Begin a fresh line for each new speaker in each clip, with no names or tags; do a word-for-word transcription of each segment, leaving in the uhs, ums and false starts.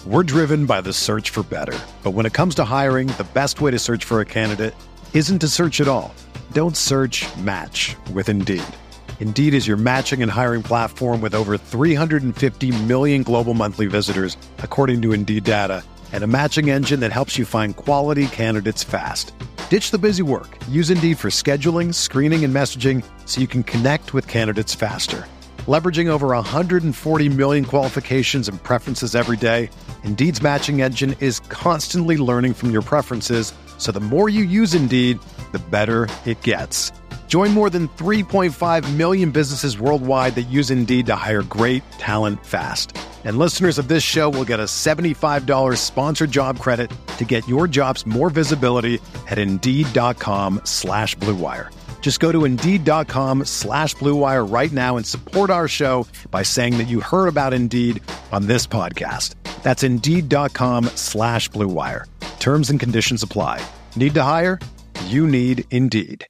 We're driven by the search for better. But when it comes to hiring, the best way to search for a candidate isn't to search at all. Don't search, match with Indeed. Indeed is your matching and hiring platform with over three hundred fifty million global monthly visitors, according to Indeed data, and a matching engine that helps you find quality candidates fast. Ditch the busy work. Use Indeed for scheduling, screening, and messaging so you can connect with candidates faster. Leveraging over one hundred forty million qualifications and preferences every day, Indeed's matching engine is constantly learning from your preferences, so the more you use Indeed, the better it gets. Join more than three point five million businesses worldwide that use Indeed to hire great talent fast. And listeners of this show will get a seventy-five dollars sponsored job credit to get your jobs more visibility at Indeed.com slash Blue Wire. Just go to Indeed.com slash Blue Wire right now and support our show by saying that you heard about Indeed on this podcast. That's Indeed.com slash Blue Wire. Terms and conditions apply. Need to hire? You need Indeed.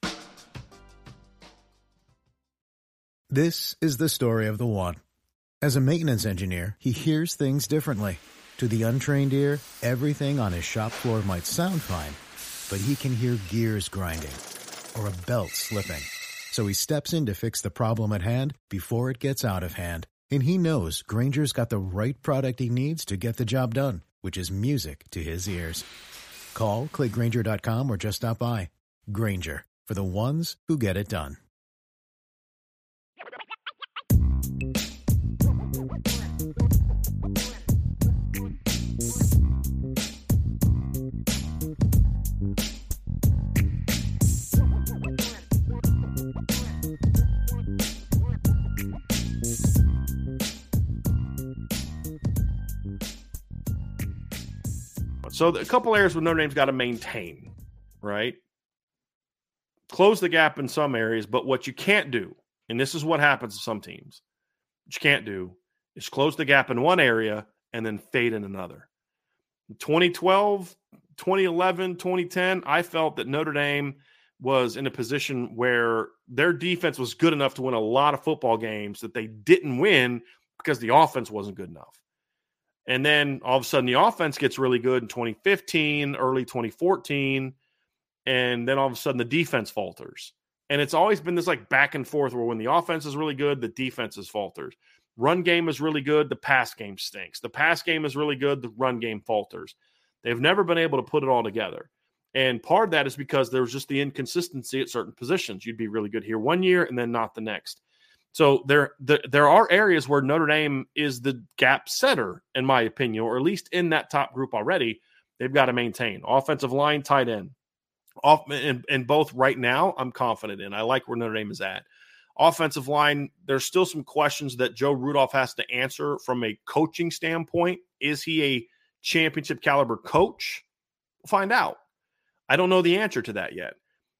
This is the story of the one. As a maintenance engineer, he hears things differently. To the untrained ear, everything on his shop floor might sound fine, but he can hear gears grinding or a belt slipping. So he steps in to fix the problem at hand before it gets out of hand. And he knows Grainger's got the right product he needs to get the job done, which is music to his ears. Call, click Grainger dot com, or just stop by. Grainger, for the ones who get it done.
So a couple areas where Notre Dame's got to maintain, right? Close the gap in some areas, but what you can't do, and this is what happens to some teams, what you can't do is close the gap in one area and then fade in another. twenty twelve, twenty eleven, twenty ten, I felt that Notre Dame was in a position where their defense was good enough to win a lot of football games that they didn't win because the offense wasn't good enough. And then all of a sudden the offense gets really good in twenty fifteen, early twenty fourteen, and then all of a sudden the defense falters. And it's always been this like back and forth where when the offense is really good, the defense is falters. Run game is really good, the pass game stinks. The pass game is really good, the run game falters. They've never been able to put it all together. And part of that is because there's just the inconsistency at certain positions. You'd be really good here one year and then not the next. So there, the, there are areas where Notre Dame is the gap setter, in my opinion, or at least in that top group already. They've got to maintain offensive line, tight end, off, and, and both right now. I'm confident in. I like where Notre Dame is at. Offensive line, there's still some questions that Joe Rudolph has to answer from a coaching standpoint. Is he a championship caliber coach? We'll find out. I don't know the answer to that yet.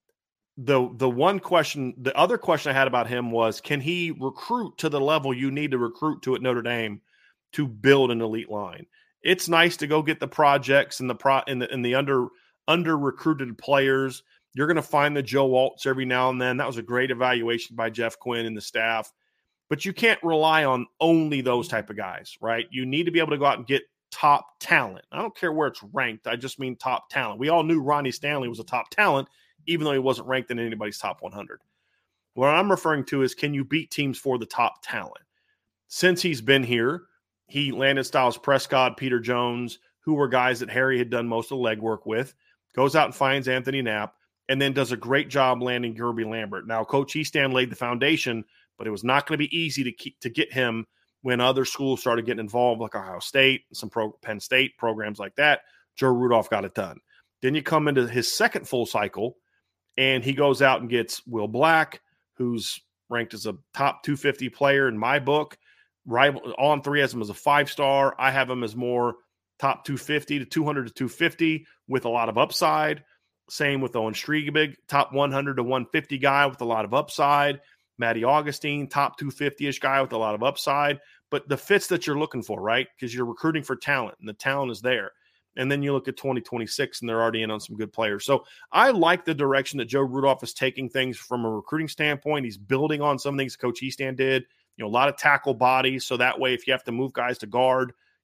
The the one question, the other question I had about him was, can he recruit to the level you need to recruit to at Notre Dame to build an elite line? It's nice to go get the projects and the pro and the, and the under under recruited players. You're going to find the Joe Waltz every now and then. That was a great evaluation by Jeff Quinn and the staff. But you can't rely on only those type of guys, right? You need to be able to go out and get top talent. I don't care where it's ranked. I just mean top talent. We all knew Ronnie Stanley was a top talent, even though he wasn't ranked in anybody's top one hundred. What I'm referring to is, can you beat teams for the top talent? Since he's been here, he landed Styles Prescott, Peter Jones, who were guys that Harry had done most of the legwork with, goes out and finds Anthony Knapp, and then does a great job landing Gerby Lambert. Now, Coach Easton laid the foundation, but it was not going to be easy to keep, to get him when other schools started getting involved, like Ohio State, some pro, Penn State programs like that. Joe Rudolph got it done. Then you come into his second full cycle, and he goes out and gets Will Black, who's ranked as a top two fifty player in my book. Rival On three has him as a five-star. I have him as more top two fifty to two hundred to two fifty with a lot of upside. Same with Owen Striegebig, top one hundred to one fifty guy with a lot of upside. Matty Augustine, top two fifty-ish guy with a lot of upside. But the fits that you're looking for, right? Because you're recruiting for talent, and the talent is there. And then you look at twenty twenty-six, and they're already in on some good players. So I like the direction that Joe Rudolph is taking things from a recruiting standpoint. He's building on some things Coach Easton did. You know, a lot of tackle bodies, so that way if you have to move guys to guard,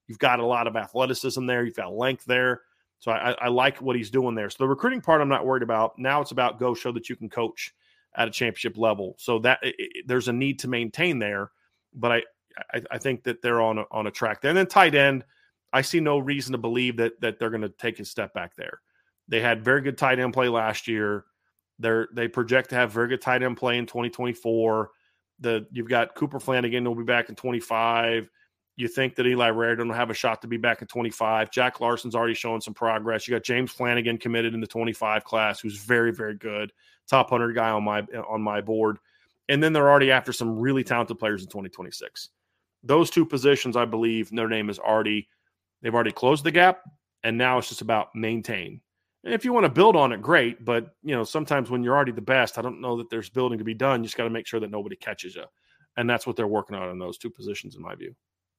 You've got a lot of athleticism there. You've got length there. So I, I like what he's doing there. So the recruiting part I'm not worried about. Now it's about go show that you can coach at a championship level. So that it, it, there's a need to maintain there. But I, I, I think that they're on a, on a track there. And then tight end, I see no reason to believe that that they're going to take a step back there. They had very good tight end play last year. They're they project to have very good tight end play in twenty twenty-four. The you've got Cooper Flanagan will be back in twenty-five. You think that Eli Raridon will have a shot to be back in twenty-five. Jack Larson's already showing some progress. You got James Flanagan committed in the twenty-five class, who's very, very good. Top one hundred guy on my on my board. And then they're already after some really talented players in twenty twenty-six. Those two positions, I believe, Notre Dame is already they've already closed the gap, and now it's just about maintain. And if you want to build on it, great. But you know, sometimes when you're already the best, I don't know that there's building to be done. You just got to make sure that nobody catches you, and that's what they're working on in those two positions, in my view.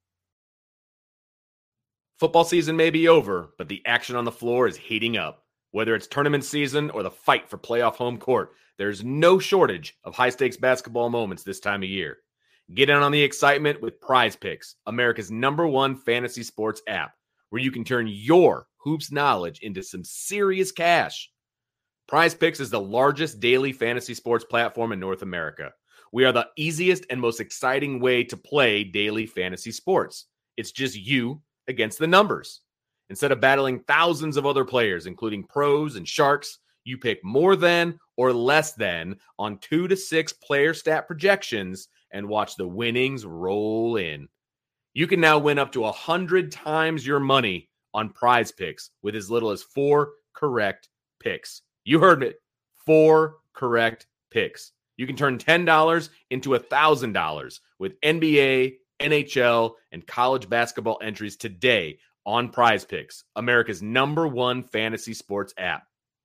Football season may be over, but the action on the floor is heating up. Whether it's tournament season or the fight for playoff home court, there's no shortage of high-stakes basketball moments this time of year. Get in on the excitement with Prize Picks, America's number one fantasy sports app, where you can turn your hoops knowledge into some serious cash. Prize Picks is the largest daily fantasy sports platform in North America. We are the easiest and most exciting way to play daily fantasy sports. It's just you against the numbers. Instead of battling thousands of other players, including pros and sharks, you pick more than or less than on two to six player stat projections and watch the winnings roll in. You can now win up to one hundred times your money on Prize Picks with as little as four correct picks. You heard it. Four correct picks. You can turn ten dollars into one thousand dollars with N B A, N H L, and college basketball entries today on Prize Picks, America's number one fantasy sports app.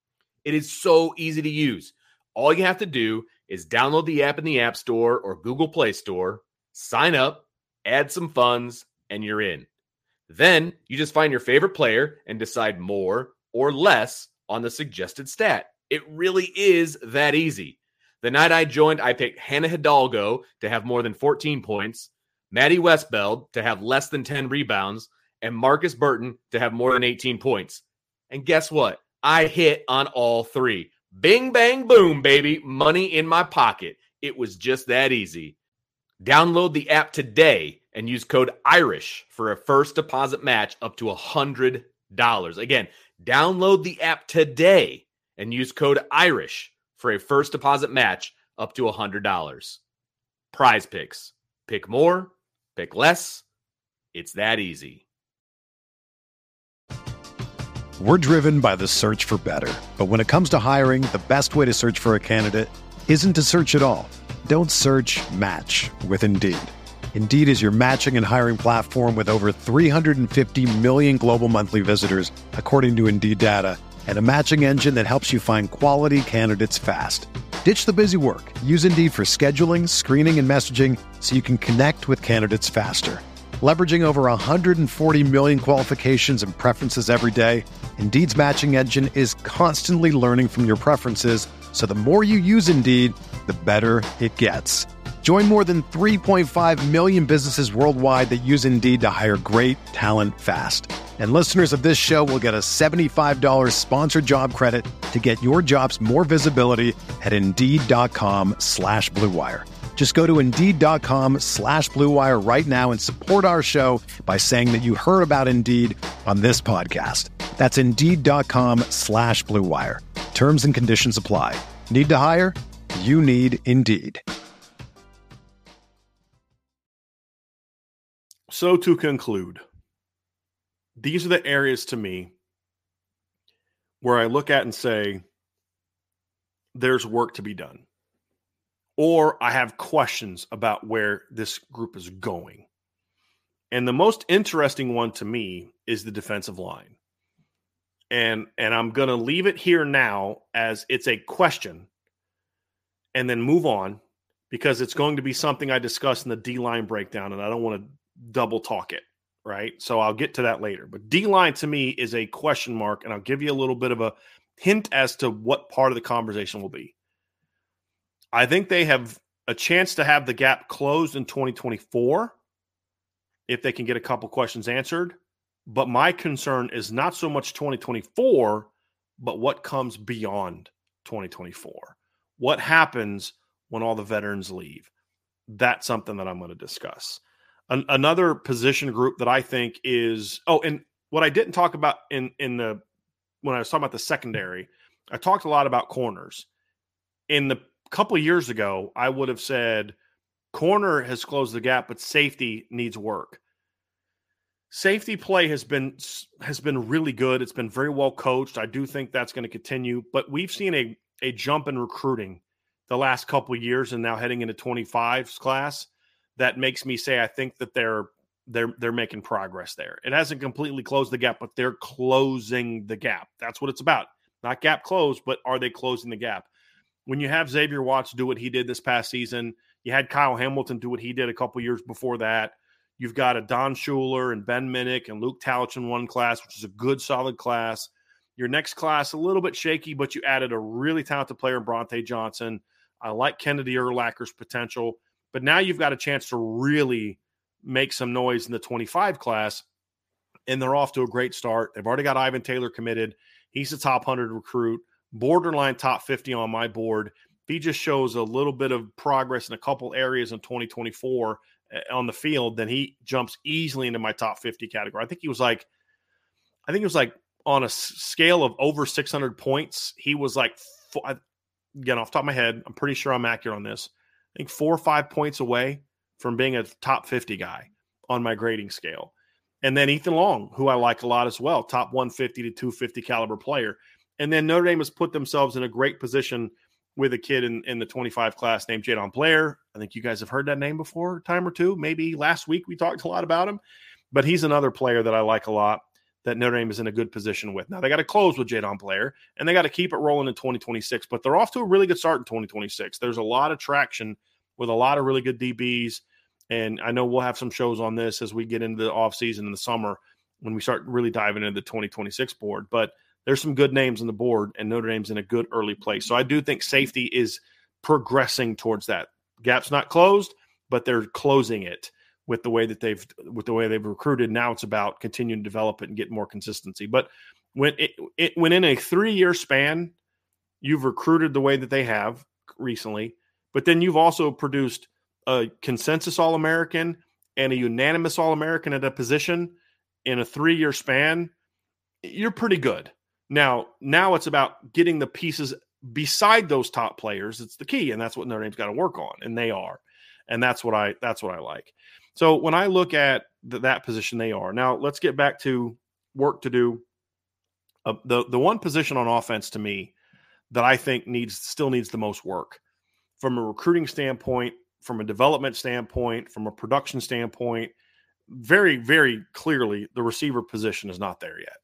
It is so easy to use. All you have to do is download the app in the App Store or Google Play Store, sign up, add some funds, and you're in. Then you just find your favorite player and decide more or less on the suggested stat. It really is that easy. The night I joined, I picked Hannah Hidalgo to have more than fourteen points, Maddie Westbeld to have less than ten rebounds, and Marcus Burton to have more than eighteen points. And guess what? I hit on all three. Bing, bang, boom, baby. Money in my pocket. It was just that easy. Download the app today and use code IRISH for a first deposit match up to one hundred dollars. Again, download the app today and use code IRISH for a first deposit match up to one hundred dollars. Prize Picks. Pick more, pick less. It's that easy.
We're driven by the search for better. But when it comes to hiring, the best way to search for a candidate isn't to search at all. Don't search, match with Indeed. Indeed is your matching and hiring platform with over three hundred fifty million global monthly visitors, according to Indeed data, and a matching engine that helps you find quality candidates fast. Ditch the busy work. Use Indeed for scheduling, screening, and messaging so you can connect with candidates faster. Leveraging over one hundred forty million qualifications and preferences every day, Indeed's matching engine is constantly learning from your preferences, so the more you use Indeed, the better it gets. Join more than three point five million businesses worldwide that use Indeed to hire great talent fast. And listeners of this show will get a seventy-five dollars sponsored job credit to get your jobs more visibility at Indeed.com slash Blue Wire. Just go to Indeed.com slash Blue Wire right now and support our show by saying that you heard about Indeed on this podcast. That's Indeed.com slash Blue Wire. Terms and conditions apply. Need to hire? You need Indeed.
So to conclude, these are the areas to me where I look at and say, there's work to be done. Or I have questions about where this group is going. And the most interesting one to me is the defensive line. And, and I'm going to leave it here now as it's a question and then move on, because it's going to be something I discuss in the D-line breakdown, and I don't want to double talk it, right? So I'll get to that later. But D-line to me is a question mark, and I'll give you a little bit of a hint as to what part of the conversation will be. I think they have a chance to have the gap closed in twenty twenty-four, if they can get a couple questions answered. But my concern is not so much twenty twenty-four, but what comes beyond twenty twenty-four. What happens when all the veterans leave? That's something that I'm going to discuss. An- another position group that I think is, oh, and what I didn't talk about in, in the, when I was talking about the secondary, I talked a lot about corners. In the couple of years ago, I would have said corner has closed the gap, but safety needs work. Safety play has been has been really good. It's been very well coached. I do think that's going to continue, but we've seen a, a jump in recruiting the last couple of years, and now heading into twenty-five's class, that makes me say I think that they're they're they're making progress there. It hasn't completely closed the gap, but they're closing the gap. That's what it's about. Not gap closed, but are they closing the gap? When you have Xavier Watts do what he did this past season, you had Kyle Hamilton do what he did a couple years before that. You've got a Don Schuler and Ben Minnick and Luke Talich in one class, which is a good, solid class. Your next class, a little bit shaky, but you added a really talented player, Bronte Johnson. I like Kennedy Urlacher's potential. But now you've got a chance to really make some noise in the twenty-five class, and they're off to a great start. They've already got Ivan Taylor committed. He's a top one hundred recruit, borderline top fifty on my board. He just shows a little bit of progress in a couple areas in twenty twenty-four on the field, then he jumps easily into my top fifty category. I think he was like, I think it was like on a scale of over six hundred points, he was like, again, off the top of my head, I'm pretty sure I'm accurate on this. I think four or five points away from being a top fifty guy on my grading scale. And then Ethan Long, who I like a lot as well, top one fifty to two fifty caliber player. And then Notre Dame has put themselves in a great position with a kid in, in the twenty-five class named Jadon Blair. I think you guys have heard that name before, a time or two. Maybe last week we talked a lot about him. But he's another player that I like a lot that Notre Dame is in a good position with. Now, they got to close with Jadon Blair, and they got to keep it rolling in twenty twenty-six. But they're off to a really good start in twenty twenty-six. There's a lot of traction with a lot of really good D Bs. And I know we'll have some shows on this as we get into the offseason in the summer when we start really diving into the twenty twenty-six board. But there's some good names on the board, and Notre Dame's in a good early place. So I do think safety is progressing towards that. Gap's not closed, but they're closing it with the way that they've with the way they've recruited. Now it's about continuing to develop it and get more consistency. But when it, it when in a three-year span, you've recruited the way that they have recently, but then you've also produced a consensus All-American and a unanimous All-American at a position in a three-year span, you're pretty good. Now, now it's about getting the pieces beside those top players. It's the key, and that's what Notre Dame's got to work on, and they are. And that's what I that's what I like. So when I look at the, that position, they are. Now, let's get back to work to do. Uh, the, the one position on offense to me that I think needs still needs the most work from a recruiting standpoint, from a development standpoint, from a production standpoint, very, very clearly the receiver position is not there yet.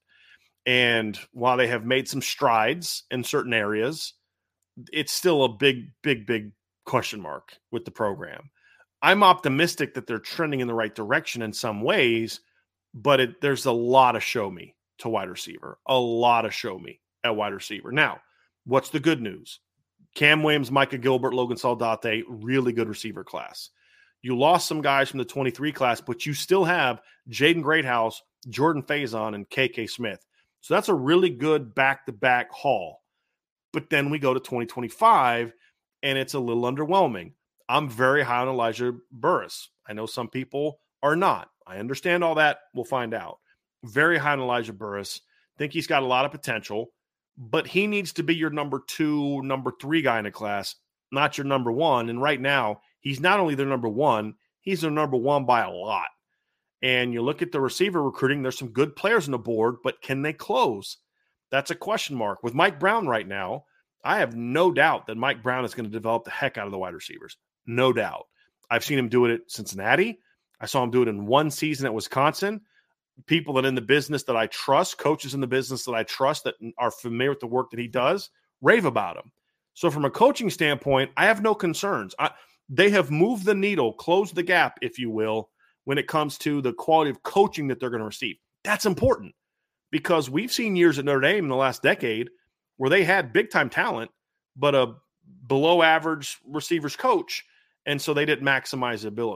And while they have made some strides in certain areas, it's still a big, big, big question mark with the program. I'm optimistic that they're trending in the right direction in some ways, but it, there's a lot of show me to wide receiver, a lot of show me at wide receiver. Now, what's the good news? Cam Williams, Micah Gilbert, Logan Saldate, really good receiver class. You lost some guys from the twenty-three class, but you still have Jaden Greathouse, Jordan Faison, and K K Smith. So that's a really good back-to-back haul. But then we go to twenty twenty-five, and it's a little underwhelming. I'm very high on Elijah Burris. I know some people are not. I understand all that. We'll find out. Very high on Elijah Burris. Think he's got a lot of potential, but he needs to be your number two, number three guy in the class, not your number one. And right now, he's not only their number one, he's their number one by a lot. And you look at the receiver recruiting, there's some good players on the board, but can they close? That's a question mark. With Mike Brown right now, I have no doubt that Mike Brown is going to develop the heck out of the wide receivers. No doubt. I've seen him do it at Cincinnati. I saw him do it in one season at Wisconsin. People that in the business that I trust, coaches in the business that I trust that are familiar with the work that he does, rave about him. So from a coaching standpoint, I have no concerns. I, they have moved the needle, closed the gap, if you will, when it comes to the quality of coaching that they're going to receive. That's important because we've seen years at Notre Dame in the last decade where they had big-time talent, but a below-average receivers coach, and so they didn't maximize the ability.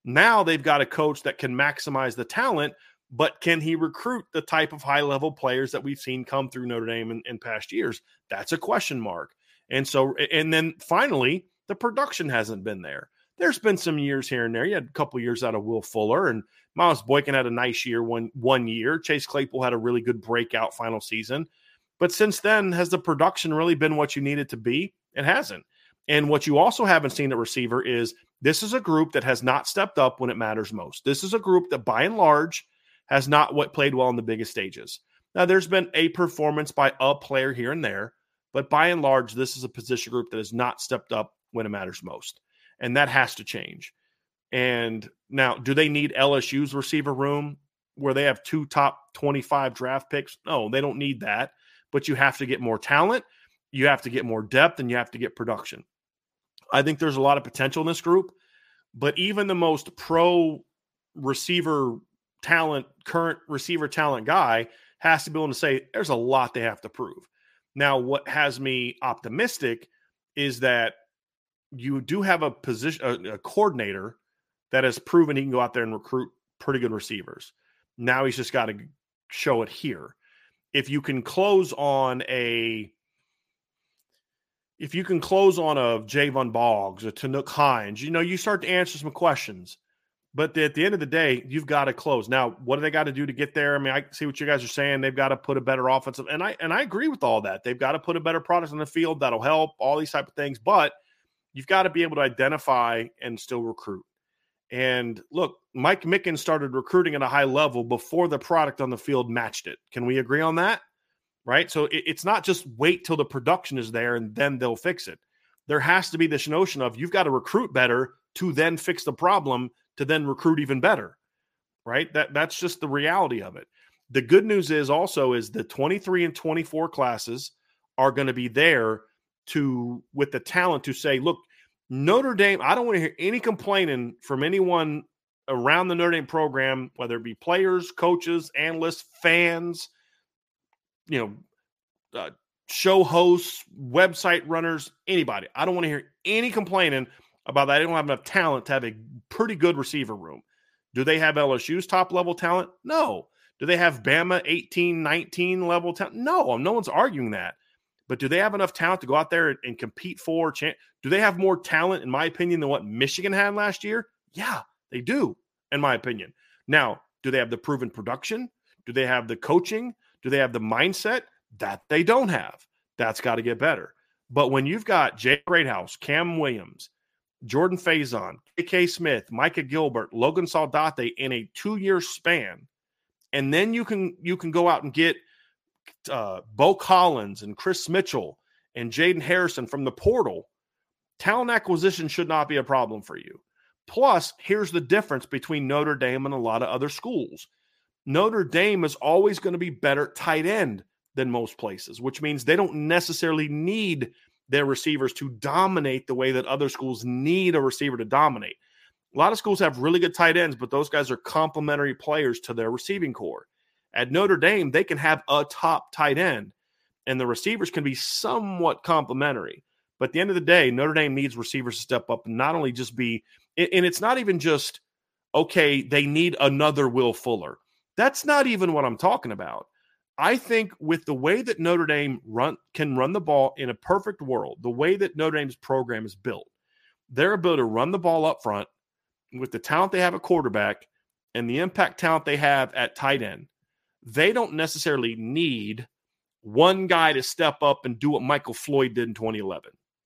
Now they've got a coach that can maximize the talent, but can he recruit the type of high-level players that we've seen come through Notre Dame in, in past years? That's a question mark. And so, and then finally, the production hasn't been there. There's been some years here and there. You had a couple years out of Will Fuller, and Miles Boykin had a nice year one, one year. Chase Claypool had a really good breakout final season. But since then, has the production really been what you need it to be? It hasn't. And what you also haven't seen at receiver is this is a group that has not stepped up when it matters most. This is a group that, by and large, has not what played well on the biggest stages. Now, there's been a performance by a player here and there, but by and large, this is a position group that has not stepped up when it matters most. And that has to change. And now, do they need L S U's receiver room where they have two top twenty-five draft picks? No, they don't need that. But you have to get more talent, you have to get more depth, and you have to get production. I think there's a lot of potential in this group, but even the most pro receiver talent, current receiver talent guy has to be able to say there's a lot they have to prove. Now, what has me optimistic is that you do have a position, a, a coordinator that has proven he can go out there and recruit pretty good receivers. Now he's just got to show it here. If you can close on a, if you can close on a Javon Boggs, a Tanook Hines, you know, you start to answer some questions. But at the end of the day, you've got to close. Now, what do they got to do to get there? I mean, I see what you guys are saying. They've got to put a better offensive, and I and I agree with all that. They've got to put a better product on the field. That'll help, all these type of things. But you've got to be able to identify and still recruit. And look, Mike Mickens started recruiting at a high level before the product on the field matched it. Can we agree on that? Right? So it, it's not just wait till the production is there and then they'll fix it. There has to be this notion of you've got to recruit better to then fix the problem, to then recruit even better, right? That that's just the reality of it. The good news is also is the twenty-three and twenty-four classes are going to be there to, with the talent to say, look, Notre Dame, I don't want to hear any complaining from anyone around the Notre Dame program, whether it be players, coaches, analysts, fans, you know, uh, show hosts, website runners, anybody. I don't want to hear any complaining about that. They don't have enough talent to have a pretty good receiver room. Do they have L S U's top level talent? No. Do they have Bama eighteen, nineteen level talent? No, no one's arguing that. But do they have enough talent to go out there and, and compete for? Champ- do they have more talent, in my opinion, than what Michigan had last year? Yeah, they do, in my opinion. Now, do they have the proven production? Do they have the coaching? Do they have the mindset? That they don't have. That's got to get better. But when you've got Jay Greathouse, Cam Williams, Jordan Faison, K K Smith, Micah Gilbert, Logan Saldate in a two-year span, and then you can you can go out and get uh, Bo Collins and Chris Mitchell and Jaden Harrison from the portal, talent acquisition should not be a problem for you. Plus, here's the difference between Notre Dame and a lot of other schools. Notre Dame is always going to be better tight end than most places, which means they don't necessarily need their receivers to dominate the way that other schools need a receiver to dominate. A lot of schools have really good tight ends, but those guys are complementary players to their receiving core. At Notre Dame, they can have a top tight end, and the receivers can be somewhat complementary. But at the end of the day, Notre Dame needs receivers to step up and not only just be – and it's not even just, okay, they need another Will Fuller. That's not even what I'm talking about. I think with the way that Notre Dame run can run the ball in a perfect world, the way that Notre Dame's program is built, their ability to run the ball up front with the talent they have at quarterback and the impact talent they have at tight end, they don't necessarily need one guy to step up and do what Michael Floyd did in twenty eleven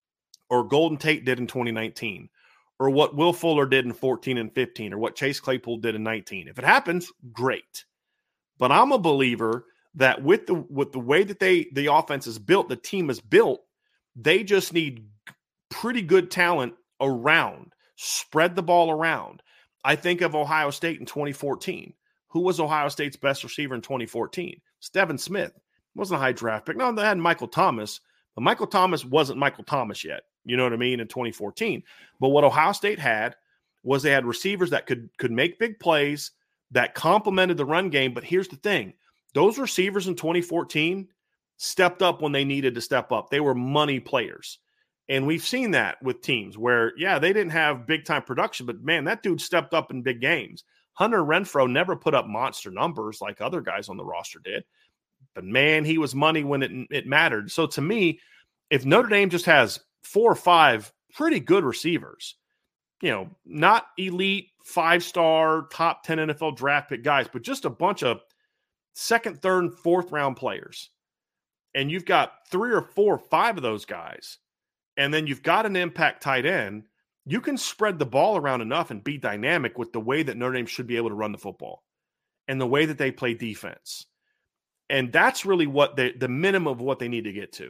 or Golden Tate did in twenty nineteen or what Will Fuller did in fourteen and fifteen or what Chase Claypool did in nineteen. If it happens, great. But I'm a believer that with the with the way that they the offense is built, the team is built, they just need pretty good talent around. Spread the ball around. I think of Ohio State in twenty fourteen. Who was Ohio State's best receiver in twenty fourteen? Steven Smith. Wasn't a high draft pick. No, they had Michael Thomas, but Michael Thomas wasn't Michael Thomas yet. You know what I mean? In twenty fourteen. But what Ohio State had was they had receivers that could could make big plays, that complemented the run game. But here's the thing. Those receivers in twenty fourteen stepped up when they needed to step up. They were money players. And we've seen that with teams where, yeah, they didn't have big-time production, but, man, that dude stepped up in big games. Hunter Renfrow never put up monster numbers like other guys on the roster did. But, man, he was money when it, it mattered. So, to me, if Notre Dame just has four or five pretty good receivers, you know, not elite, five-star, top ten N F L draft pick guys, but just a bunch of second, third, and fourth-round players, and you've got three or four or five of those guys, and then you've got an impact tight end, you can spread the ball around enough and be dynamic with the way that Notre Dame should be able to run the football and the way that they play defense. And that's really what they, the minimum of what they need to get to.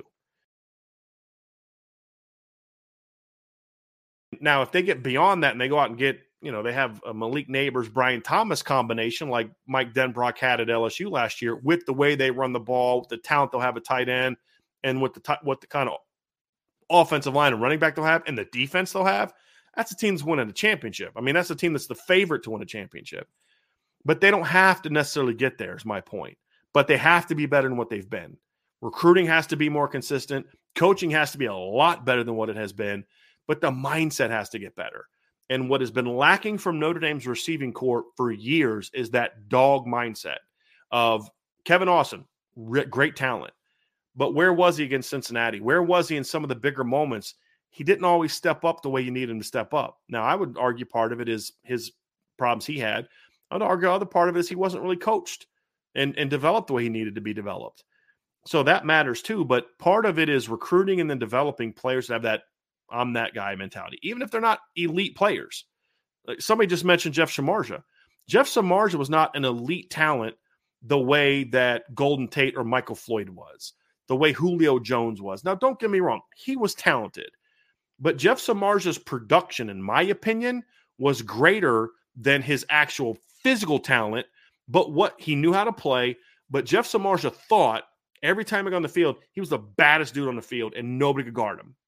Now, if they get beyond that and they go out and get, you know, they have a Malik Neighbors, Brian Thomas combination like Mike Denbrock had at L S U last year, with the way they run the ball, with the talent they'll have a tight end, and with the t- what the kind of offensive line and running back they'll have, and the defense they'll have, that's a team that's winning a championship. I mean, that's a team that's the favorite to win a championship. But they don't have to necessarily get there, is my point. But they have to be better than what they've been. Recruiting has to be more consistent. Coaching has to be a lot better than what it has been. But the mindset has to get better. And what has been lacking from Notre Dame's receiving corps for years is that dog mindset of Kevin Austin, great talent. But where was he against Cincinnati? Where was he in some of the bigger moments? He didn't always step up the way you need him to step up. Now, I would argue part of it is his problems he had. I would argue other part of it is he wasn't really coached and, and developed the way he needed to be developed. So that matters too. But part of it is recruiting and then developing players that have that I'm that guy mentality, even if they're not elite players. Like somebody just mentioned Jeff Samardzija. Jeff Samardzija was not an elite talent the way that Golden Tate or Michael Floyd was, the way Julio Jones was. Now, don't get me wrong. He was talented. But Jeff Samardzija's production, in my opinion, was greater than his actual physical talent, but what he knew how to play. But Jeff Samardzija thought every time he got on the field, he was the baddest dude on the field and nobody could guard him.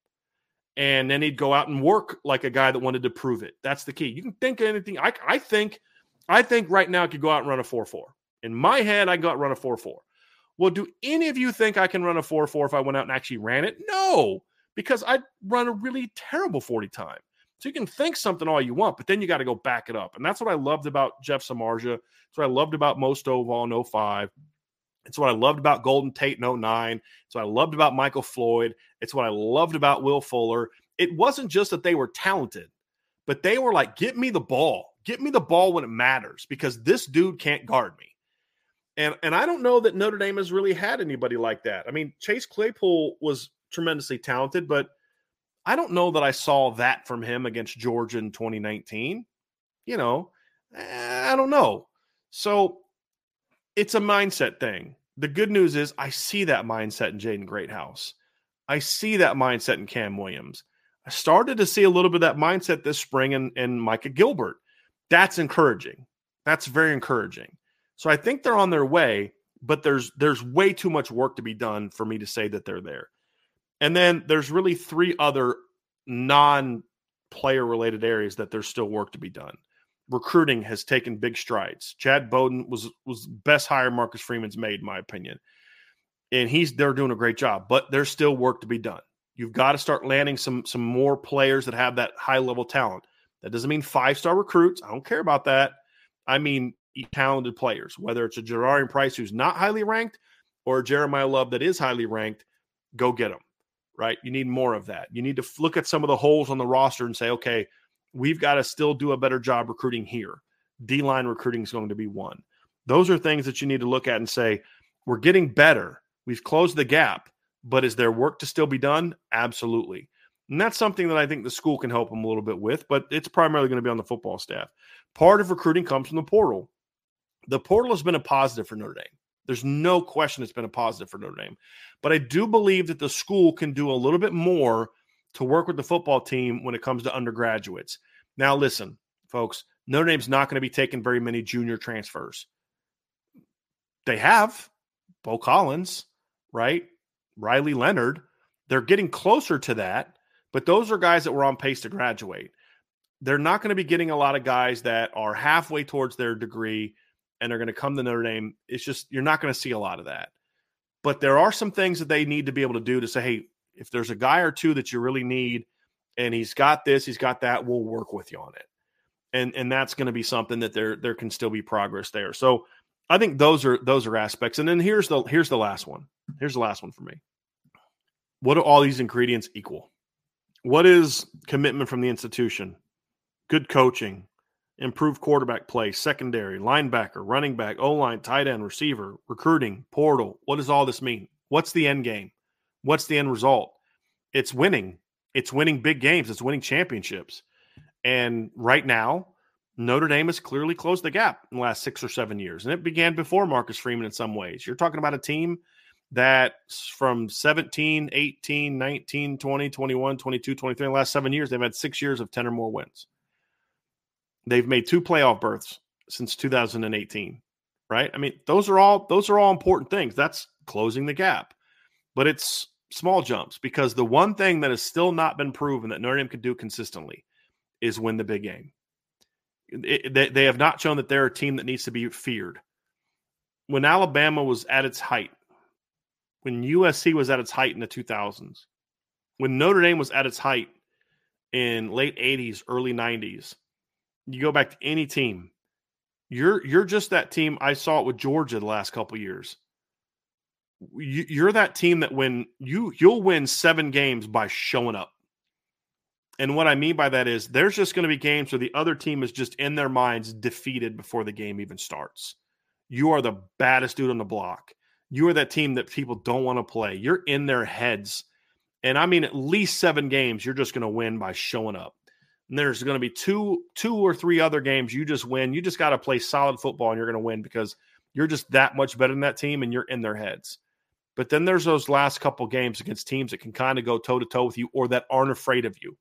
And then he'd go out and work like a guy that wanted to prove it. That's the key. You can think of anything. I, I think I think right now I could go out and run a four four. In my head, I can go out and run a four four. Well, do any of you think I can run a four four if I went out and actually ran it? No, because I'd run a really terrible forty time. So you can think something all you want, but then you got to go back it up. And that's what I loved about Jeff Samardzija. That's what I loved about Mo Stovall in oh five. It's what I loved about Golden Tate in oh nine. It's what I loved about Michael Floyd. It's what I loved about Will Fuller. It wasn't just that they were talented, but they were like, get me the ball. Get me the ball when it matters because this dude can't guard me. And, and I don't know that Notre Dame has really had anybody like that. I mean, Chase Claypool was tremendously talented, but I don't know that I saw that from him against Georgia in twenty nineteen. You know, I don't know. So it's a mindset thing. The good news is I see that mindset in Jaden Greathouse. I see that mindset in Cam Williams. I started to see a little bit of that mindset this spring in, in Micah Gilbert. That's encouraging. That's very encouraging. So I think they're on their way, but there's there's way too much work to be done for me to say that they're there. And then there's really three other non-player related areas that there's still work to be done. Recruiting has taken big strides. Chad Bowden was was the best hire Marcus Freeman's made, in my opinion. And he's they're doing a great job, but there's still work to be done. You've got to start landing some some more players that have that high-level talent. That doesn't mean five-star recruits. I don't care about that. I mean talented players, whether it's a Jadarian Price who's not highly ranked or a Jeremiah Love that is highly ranked, go get them, right? You need more of that. You need to look at some of the holes on the roster and say, okay, we've got to still do a better job recruiting here. D-line recruiting is going to be one. Those are things that you need to look at and say, we're getting better. We've closed the gap, but is there work to still be done? Absolutely. And that's something that I think the school can help them a little bit with, but it's primarily going to be on the football staff. Part of recruiting comes from the portal. The portal has been a positive for Notre Dame. There's no question it's been a positive for Notre Dame. But I do believe that the school can do a little bit more to work with the football team when it comes to undergraduates. Now, listen, folks, Notre Dame's not going to be taking very many junior transfers. They have Bo Collins, right? Riley Leonard. They're getting closer to that, but those are guys that were on pace to graduate. They're not going to be getting a lot of guys that are halfway towards their degree and are going to come to Notre Dame. It's just, you're not going to see a lot of that. But there are some things that they need to be able to do to say, hey, If there's a guy or two that you really need, and he's got this, he's got that, we'll work with you on it. And and that's going to be something that there there can still be progress there. So I think those are those are aspects. And then here's the here's the last one. Here's the last one for me. What do all these ingredients equal? What is commitment from the institution? Good coaching, improved quarterback play, secondary, linebacker, running back, O-line, tight end, receiver, recruiting, portal. What does all this mean? What's the end game? What's the end result? It's winning. It's winning big games. It's winning championships. And right now, Notre Dame has clearly closed the gap in the last six or seven years. And it began before Marcus Freeman in some ways. You're talking about a team that from seventeen, eighteen, nineteen, twenty, twenty-one, twenty-two, twenty-three, in the last seven years, they've had six years of ten or more wins. They've made two playoff berths since two thousand eighteen, right? I mean, those are all those are all important things. That's closing the gap. But it's small jumps, because the one thing that has still not been proven that Notre Dame could do consistently is win the big game. It, they, they have not shown that they're a team that needs to be feared. When Alabama was at its height, when U S C was at its height in the two thousands, when Notre Dame was at its height in late eighties, early nineties, you go back to any team, you're you're just that team. I saw it with Georgia the last couple of years. You, you're that team that when you you'll win seven games by showing up. And what I mean by that is there's just going to be games where the other team is just in their minds defeated before the game even starts. You are the baddest dude on the block. You are that team that people don't want to play. You're in their heads. And I mean, at least seven games, you're just going to win by showing up. And there's going to be two, two or three other games you just win. You just got to play solid football and you're going to win because you're just that much better than that team and you're in their heads. But then there's those last couple games against teams that can kind of go toe-to-toe with you or that aren't afraid of you.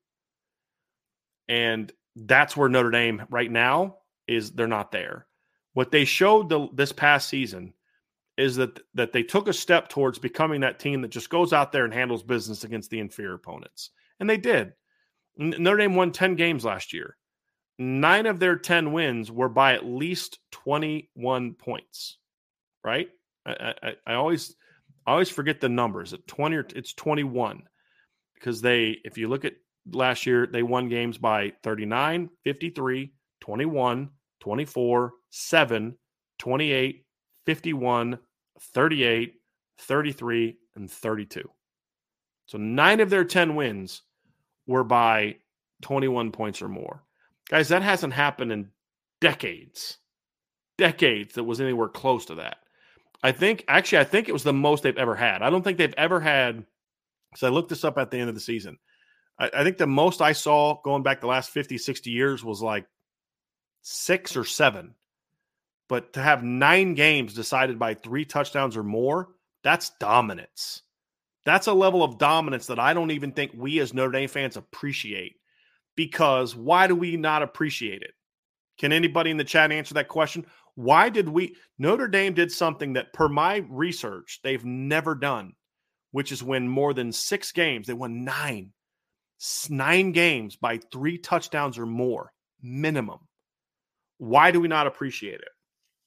And that's where Notre Dame right now is they're not there. What they showed the, this past season is that, that they took a step towards becoming that team that just goes out there and handles business against the inferior opponents. And they did. Notre Dame won ten games last year. Nine of their ten wins were by at least twenty-one points, right? I, I, I always I always forget the numbers. At twenty or it's twenty-one because they, if you look at last year, they won games by thirty-nine, fifty-three, twenty-one, twenty-four, seven, twenty-eight, fifty-one, thirty-eight, thirty-three, and thirty-two. So nine of their ten wins were by twenty-one points or more. Guys, that hasn't happened in decades. Decades that was anywhere close to that. I think, actually, I think it was the most they've ever had. I don't think they've ever had, because I looked this up at the end of the season. I, I think the most I saw going back the last fifty, sixty years was like six or seven. But to have nine games decided by three touchdowns or more, that's dominance. That's a level of dominance that I don't even think we as Notre Dame fans appreciate. Because why do we not appreciate it? Can anybody in the chat answer that question? Why did we – Notre Dame did something that, per my research, they've never done, which is win more than six games. They won nine. Nine games by three touchdowns or more, minimum. Why do we not appreciate it?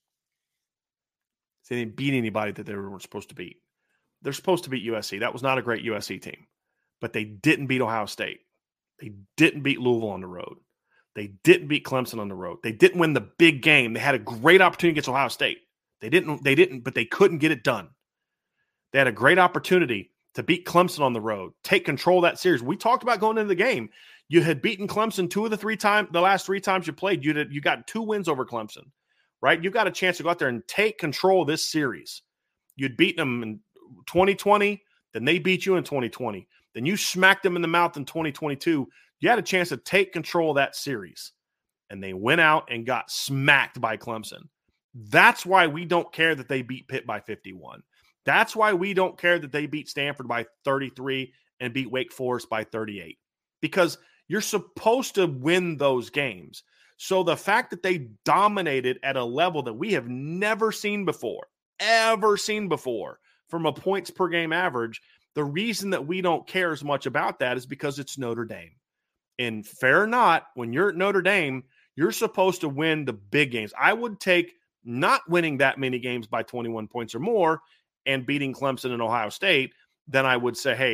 They didn't beat anybody that they were supposed to beat. They're supposed to beat U S C. That was not a great U S C team. But they didn't beat Ohio State. They didn't beat Louisville on the road. They didn't beat Clemson on the road. They didn't win the big game. They had a great opportunity against Ohio State. They didn't, they didn't, but they couldn't get it done. They had a great opportunity to beat Clemson on the road, take control of that series. We talked about going into the game. You had beaten Clemson two of the three times, the last three times you played. You did, you got two wins over Clemson, right? You got a chance to go out there and take control of this series. You'd beaten them in twenty twenty, then they beat you in twenty twenty. Then you smacked them in the mouth in twenty twenty-two. You had a chance to take control of that series. And they went out and got smacked by Clemson. That's why we don't care that they beat Pitt by fifty-one. That's why we don't care that they beat Stanford by thirty-three and beat Wake Forest by thirty-eight. Because you're supposed to win those games. So the fact that they dominated at a level that we have never seen before, ever seen before, from a points per game average, the reason that we don't care as much about that is because it's Notre Dame. And fair or not, when you're at Notre Dame, you're supposed to win the big games. I would take not winning that many games by twenty-one points or more and beating Clemson and Ohio State than I would say, hey,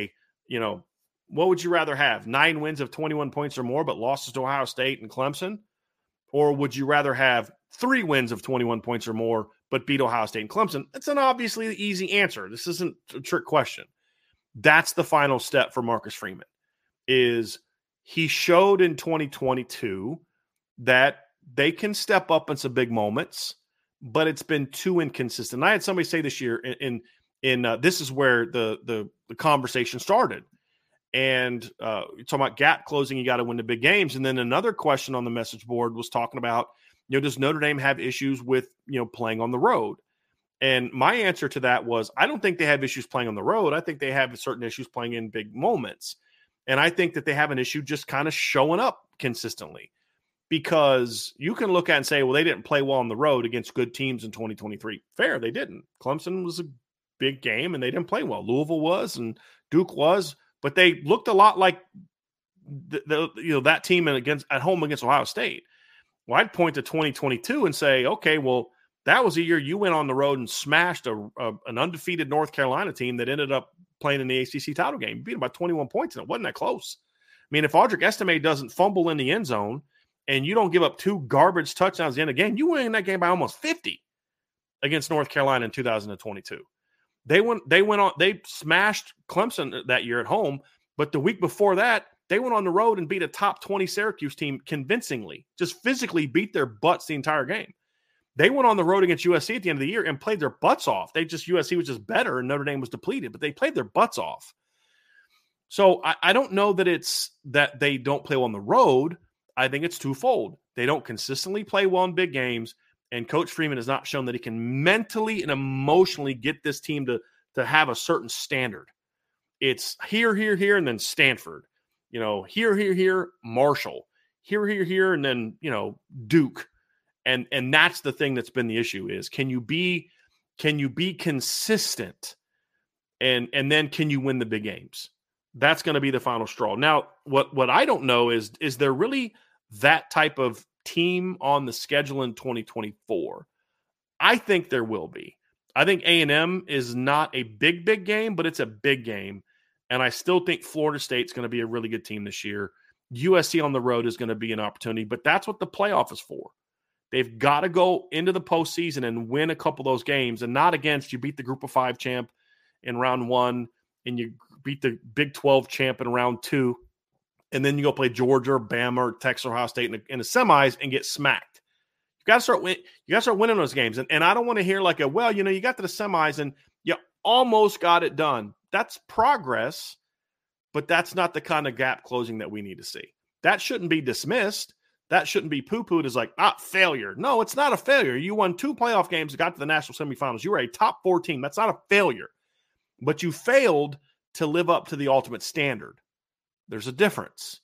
you know, what would you rather have? Nine wins of twenty-one points or more, but losses to Ohio State and Clemson? Or would you rather have three wins of twenty-one points or more, but beat Ohio State and Clemson? That's an obviously easy answer. This isn't a trick question. That's the final step for Marcus Freeman, is he showed in twenty twenty-two that they can step up in some big moments, but it's been too inconsistent. I had somebody say this year, in, in, in uh, this is where the, the, the conversation started. And uh, you're talking about gap closing, you got to win the big games. And then another question on the message board was talking about, you know, does Notre Dame have issues with, you know, playing on the road? And my answer to that was, I don't think they have issues playing on the road. I think they have certain issues playing in big moments. And I think that they have an issue just kind of showing up consistently, because you can look at and say, well, they didn't play well on the road against good teams in twenty twenty-three. Fair, they didn't. Clemson was a big game and they didn't play well. Louisville was and Duke was. But they looked a lot like the, the you know that team against at home against Ohio State. Well, I'd point to twenty twenty-two and say, okay, well, that was a year you went on the road and smashed a, a an undefeated North Carolina team that ended up playing in the A C C title game. You beat them by twenty-one points, and it wasn't that close. I mean, if Audric Estime doesn't fumble in the end zone and you don't give up two garbage touchdowns at the end of the game, you win that game by almost fifty against North Carolina in two thousand twenty-two. They went, they went on, they smashed Clemson that year at home, but the week before that, they went on the road and beat a top twenty Syracuse team convincingly, just physically beat their butts the entire game. They went on the road against U S C at the end of the year and played their butts off. They just, U S C was just better and Notre Dame was depleted, but they played their butts off. So I, I don't know that it's that they don't play well on the road. I think it's twofold. They don't consistently play well in big games, and Coach Freeman has not shown that he can mentally and emotionally get this team to, to have a certain standard. It's here, here, here, and then Stanford. You know, here, here, here, Marshall. Here, here, here, and then, you know, Duke. And and that's the thing that's been the issue is, can you be can you be consistent? And and then can you win the big games? That's going to be the final straw. Now, what, what I don't know is, is there really that type of team on the schedule in twenty twenty-four? I think there will be. I think A and M is not a big, big game, but it's a big game. And I still think Florida State's going to be a really good team this year. U S C on the road is going to be an opportunity, but that's what the playoff is for. They've got to go into the postseason and win a couple of those games, and not against, you beat the group of five champ in round one and you beat the Big twelve champ in round two, and then you go play Georgia or Bama or Texas or Ohio State in the, in the semis and get smacked. You got to start win. You got to start winning those games. And, and I don't want to hear like a, well, you know, you got to the semis and you almost got it done. That's progress, but that's not the kind of gap closing that we need to see. That shouldn't be dismissed. That shouldn't be poo-pooed as like, not failure. No, it's not a failure. You won two playoff games and got to the national semifinals. You were a top four team. That's not a failure. But you failed to live up to the ultimate standard. There's a difference.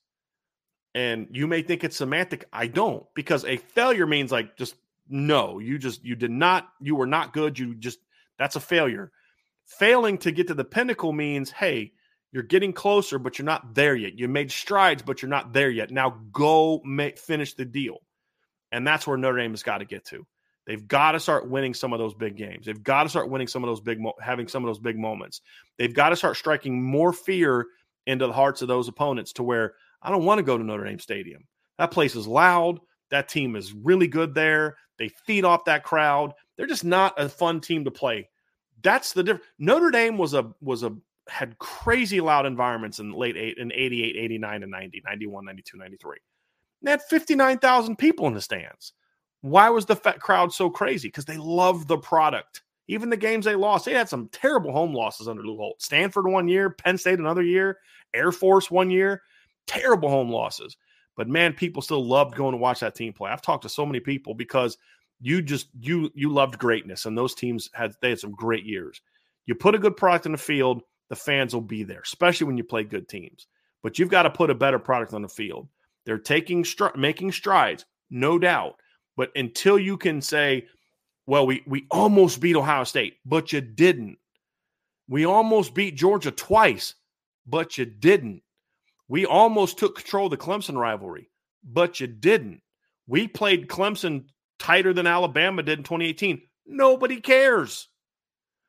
And you may think it's semantic. I don't, because a failure means like, just no, you just, you did not, you were not good. You just, that's a failure. Failing to get to the pinnacle means, hey, you're getting closer, but you're not there yet. You made strides, but you're not there yet. Now go make, finish the deal. And that's where Notre Dame has got to get to. They've got to start winning some of those big games. They've got to start winning some of those big, mo- having some of those big moments. They've got to start striking more fear into the hearts of those opponents to where I don't want to go to Notre Dame Stadium. That place is loud. That team is really good there. They feed off that crowd. They're just not a fun team to play. That's the difference. Notre Dame was a was a had crazy loud environments in late eight in eighty-eight, eighty-nine, and ninety, ninety-one, ninety-two, ninety-three. They had fifty-nine thousand people in the stands. Why was the fat crowd so crazy? Because they loved the product. Even the games they lost, they had some terrible home losses under Lou Holtz. Stanford one year, Penn State another year, Air Force one year, terrible home losses. But man, people still loved going to watch that team play. I've talked to so many people because you just you you loved greatness, and those teams had they had some great years. You put a good product in the field, the fans will be there, especially when you play good teams. But you've got to put a better product on the field. They're taking stri- making strides, no doubt. But until you can say, well, we, we almost beat Ohio State, but you didn't. We almost beat Georgia twice, but you didn't. We almost took control of the Clemson rivalry, but you didn't. We played Clemson tighter than Alabama did in twenty eighteen. Nobody cares.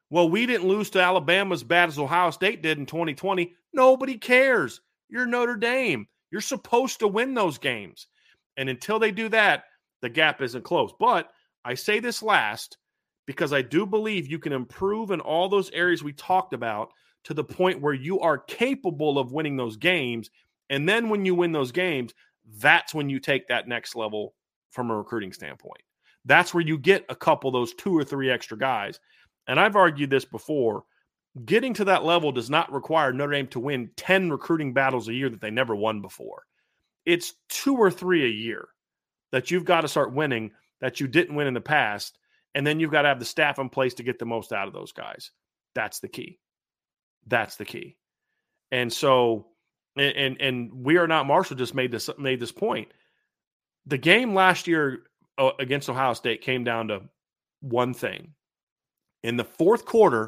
Well, we didn't lose to Alabama as bad as Ohio State did in twenty twenty. Nobody cares. You're Notre Dame. You're supposed to win those games. And until they do that, the gap isn't closed. But I say this last because I do believe you can improve in all those areas we talked about to the point where you are capable of winning those games. And then when you win those games, that's when you take that next level from a recruiting standpoint. That's where you get a couple of those two or three extra guys. And I've argued this before. Getting to that level does not require Notre Dame to win ten recruiting battles a year that they never won before. It's two or three a year that you've got to start winning that you didn't win in the past. And then you've got to have the staff in place to get the most out of those guys. That's the key. That's the key. And so, and and, and We Are Not Marshall just made this made this point. The game last year against Ohio State came down to one thing. In the fourth quarter,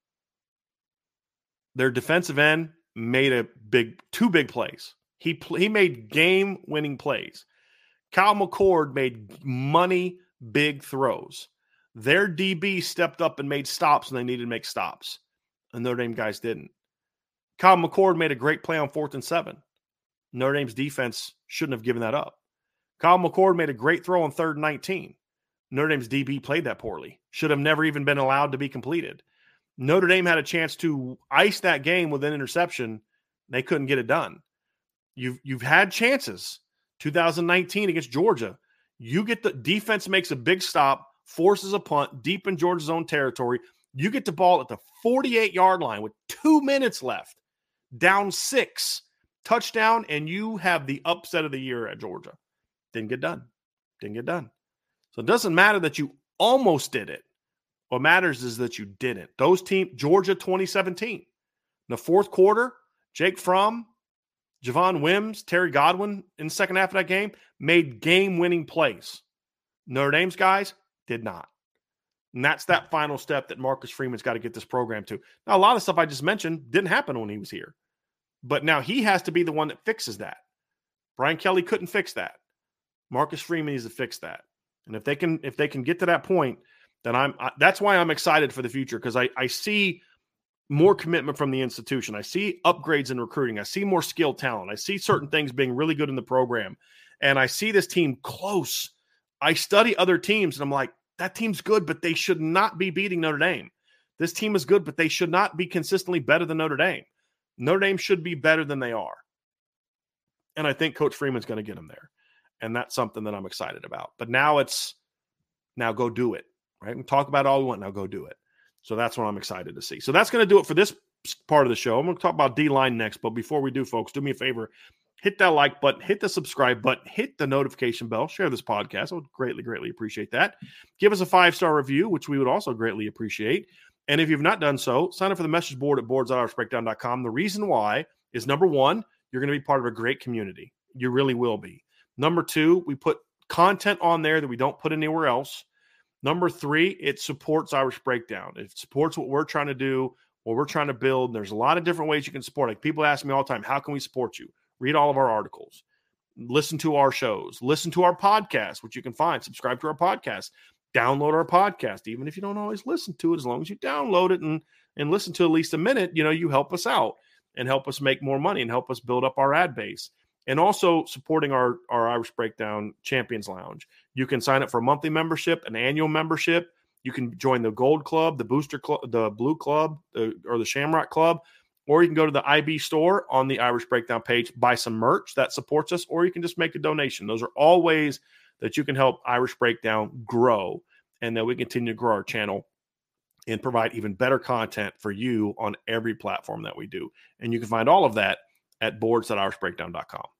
their defensive end made a big two big plays. He he made game-winning plays. Kyle McCord made money big throws. Their D B stepped up and made stops when they needed to make stops. And Notre Dame guys didn't. Kyle McCord made a great play on fourth and seven. Notre Dame's defense shouldn't have given that up. Kyle McCord made a great throw on third and nineteen. Notre Dame's D B played that poorly. Should have never even been allowed to be completed. Notre Dame had a chance to ice that game with an interception. They couldn't get it done. You've, you've had chances. two thousand nineteen against Georgia. You get the defense makes a big stop, forces a punt deep in Georgia's own territory. You get the ball at the forty-eight-yard line with two minutes left, down six, touchdown, and you have the upset of the year at Georgia. Didn't get done. Didn't get done. So it doesn't matter that you almost did it. What matters is that you didn't. Those teams, Georgia twenty seventeen, in the fourth quarter, Jake Fromm, Javon Wims, Terry Godwin in the second half of that game made game-winning plays. Notre Dame's guys did not. And that's that final step that Marcus Freeman's got to get this program to. Now, a lot of stuff I just mentioned didn't happen when he was here. But now he has to be the one that fixes that. Brian Kelly couldn't fix that. Marcus Freeman needs to fix that. And if they can if they can get to that point, then I'm I, that's why I'm excited for the future, because I, I see more commitment from the institution. I see upgrades in recruiting. I see more skilled talent. I see certain things being really good in the program. And I see this team close. I study other teams, and I'm like, that team's good, but they should not be beating Notre Dame. This team is good, but they should not be consistently better than Notre Dame. Notre Dame should be better than they are. And I think Coach Freeman's going to get them there. And that's something that I'm excited about. But now it's, now go do it, right? We talk about it all we want, now go do it. So that's what I'm excited to see. So that's going to do it for this part of the show. I'm going to talk about D-line next, but before we do, folks, do me a favor. Hit that like button, hit the subscribe button, hit the notification bell, share this podcast. I would greatly, greatly appreciate that. Give us a five-star review, which we would also greatly appreciate. And if you've not done so, sign up for the message board at boards dot irish breakdown dot com. The reason why is, number one, you're going to be part of a great community. You really will be. Number two, we put content on there that we don't put anywhere else. Number three, it supports Irish Breakdown. It supports what we're trying to do, what we're trying to build. There's a lot of different ways you can support. Like, people ask me all the time, how can we support you? Read all of our articles. Listen to our shows. Listen to our podcast, which you can find. Subscribe to our podcast. Download our podcast. Even if you don't always listen to it, as long as you download it and, and listen to at least a minute, you know, you help us out and help us make more money and help us build up our ad base. And also supporting our, our Irish Breakdown Champions Lounge. You can sign up for a monthly membership, an annual membership. You can join the Gold Club, the Booster Club, the Blue Club, the, or the Shamrock Club. Or you can go to the I B store on the Irish Breakdown page, buy some merch that supports us, or you can just make a donation. Those are all ways that you can help Irish Breakdown grow, and that we continue to grow our channel and provide even better content for you on every platform that we do. And you can find all of that at boards dot irish breakdown dot com.